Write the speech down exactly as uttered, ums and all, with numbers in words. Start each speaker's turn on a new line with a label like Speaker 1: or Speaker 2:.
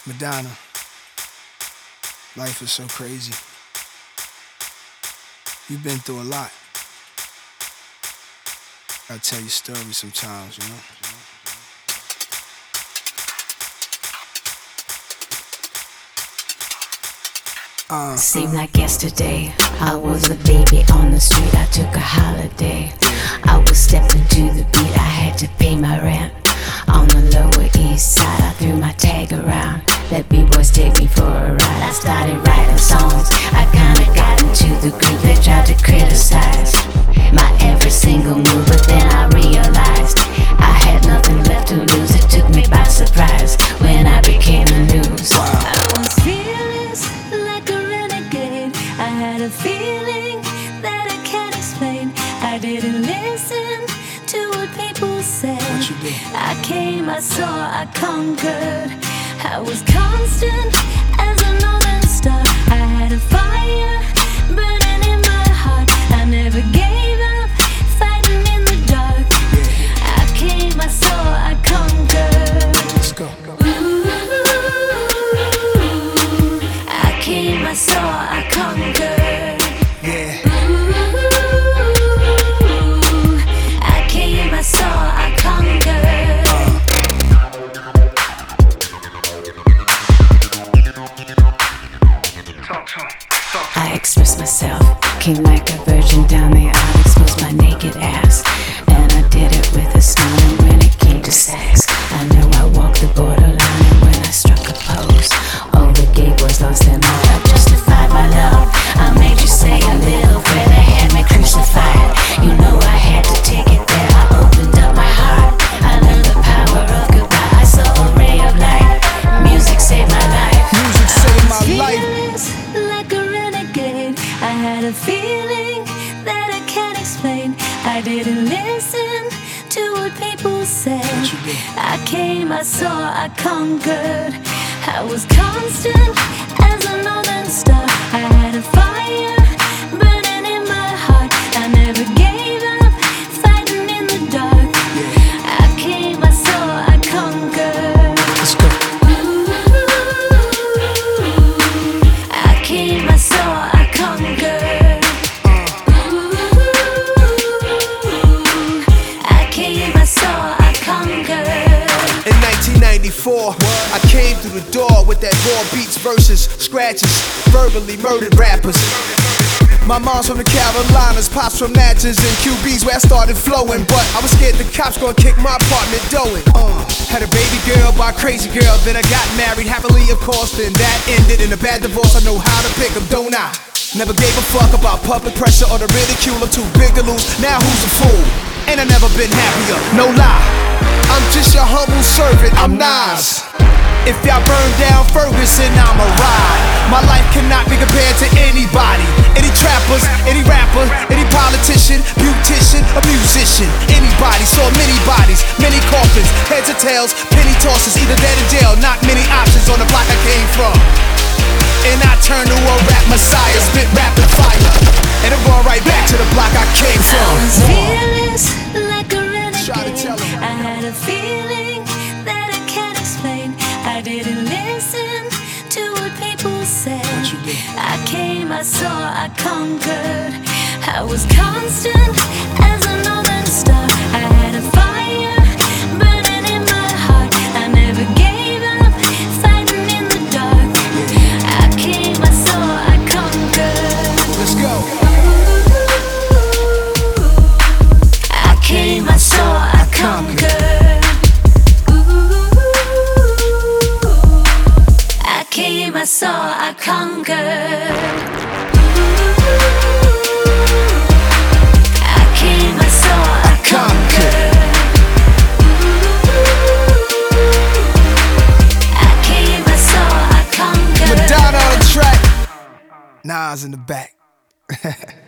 Speaker 1: Madonna, life is so crazy. You've been through a lot. I tell you stories sometimes, you know. Uh,
Speaker 2: Seemed like yesterday, I was a baby on the street. I took a holiday. I was stepping to the beat. I had to pay my rent. On the Lower East Side, I threw my tag around. Let B-boys take me for a ride. I started writing songs. I kinda got into the group. They tried to criticize my every single move, but then I realized I had nothing left to lose. It took me by surprise when I became the news. I was fearless like a renegade. I had a feeling that I can't explain. I didn't listen to what people said.
Speaker 1: What you did?
Speaker 2: I came, I saw, I conquered. I was constant as a northern star. I had a fire burning in my heart. I never gave up, fighting in the dark. I came, I saw, I conquered.
Speaker 1: Let's go.
Speaker 2: Ooh, I came, I saw, I conquered.
Speaker 1: Yeah.
Speaker 2: Ooh, I came, I saw, I conquered. I expressed myself, came like a virgin down the aisle, exposed my naked ass, and I did it with a smile. And when it came to sex, I knew I walked the borderline. And when I struck a pose, all the gay boys lost their mind. I justified my love. I made you say a little prayer. They had me crucified. You know I had to take it there. I opened up my heart. I learned the power of goodbye. I saw a ray of light. Music saved my life.
Speaker 1: Music saved my life.
Speaker 2: Like a renegade, I had a feeling that I can't explain. I didn't listen to what people said.
Speaker 1: What you did?
Speaker 2: I came, I saw, I conquered. I was constant as a northern star. I had a fire burning in my heart. I never gave up, fighting in the dark. I came, I saw, I conquered.
Speaker 1: Let's go.
Speaker 2: I came, I saw, I conquered. Ooh, I came, I saw, I conquered.
Speaker 1: In nineteen ninety-four, I came through the door with that raw beats, verses, scratches, verbally murdered rappers. My mom's from the Carolinas, pops from Natchez and Q B's where I started flowing. But I was scared the cops gonna kick my apartment doing. Uh, had a baby girl by a crazy girl, then I got married happily, of course. Then that ended in a bad divorce. I know how to pick 'em, don't I? Never gave a fuck about public pressure or the ridicule. I'm too big to lose. Now who's a fool? Ain't I never been happier? No lie. I'm just your humble servant. I'm Nas. If y'all burn down Ferguson, I'ma ride. My life cannot be compared to anybody. Any trappers, any rapper, any politician, beautician, a musician. Anybody, saw many bodies, many coffins, heads or tails, penny tosses, either dead or jail. Not many options on the block I came from. And I turned to a rap messiah, spit rapid fire, and I'm going right back to the block I came from.
Speaker 2: I was fearless like a
Speaker 1: Try to tell
Speaker 2: renegade.
Speaker 1: 'em.
Speaker 2: I had a feeling that I can't explain. I didn't listen to what people said.
Speaker 1: What you did?
Speaker 2: I came, I saw, I conquered. I was constant as a northern star. I had a fire burning in my heart. I never gave up, fighting in the dark. I came, I saw, I conquered.
Speaker 1: Let's go.
Speaker 2: I came, I saw, I conquered. I came, I saw, I conquered. I came, I saw, I conquered. I came, I saw, I conquered.
Speaker 1: Madonna on the track. Nas in the back.